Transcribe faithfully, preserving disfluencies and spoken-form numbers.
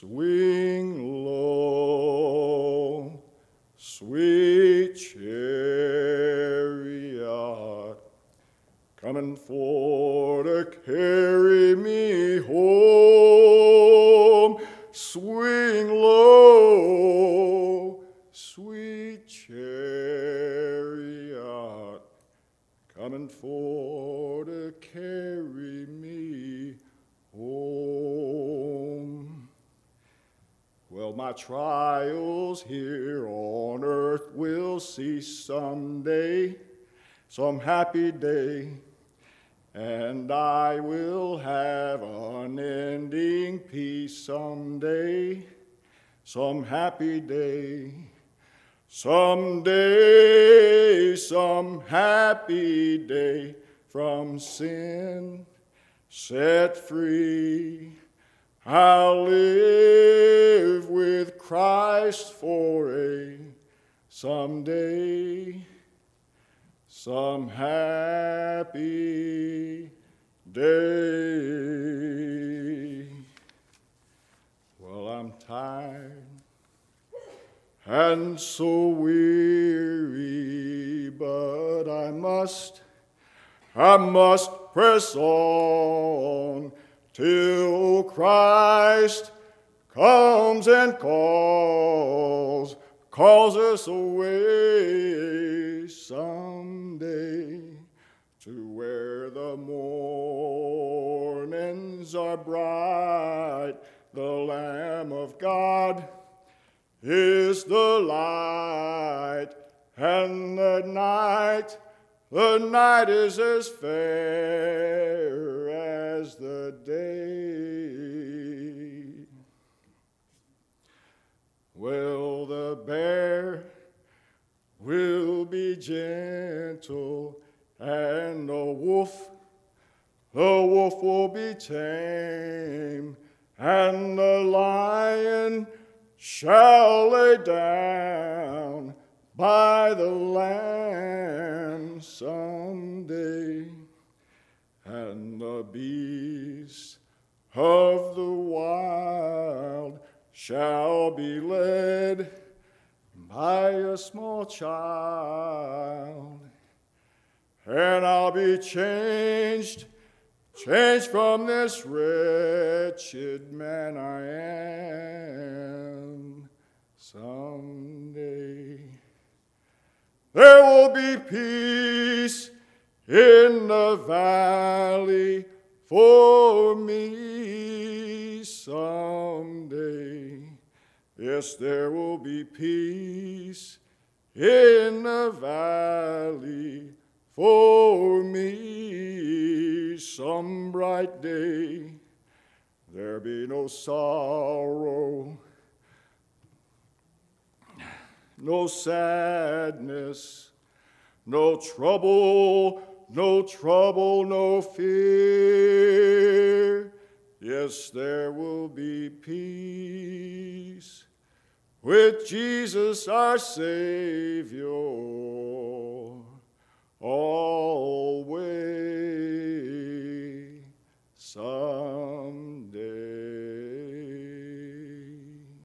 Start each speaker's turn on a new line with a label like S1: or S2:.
S1: Swing low, sweet chariot, coming for to carry me home. Swing low, sweet chariot, coming for to carry me home. Well, my trials here on earth will cease someday, some happy day, and I will have unending peace someday, some happy day. Someday, some happy day, from sin set free, I'll live with Christ for a someday, some happy day. Well, I'm tired and so weary, but I must, I must press on till Christ comes and calls, calls us away someday to where the mornings are bright. The Lamb of God is the light, and the night, the night is as fair as the day. Well, the bear will be gentle, and the wolf, the wolf will be tame, and the lion shall lay down by the lamb someday, and the beasts of the wild shall be led by a small child, and I'll be changed, changed from this wretched man I am someday. There will be peace in the valley for me someday. Yes, there will be peace in the valley for me some bright day. There be no sorrow, no sadness, no trouble, no trouble, no fear. Yes, there will be peace with Jesus our Savior always.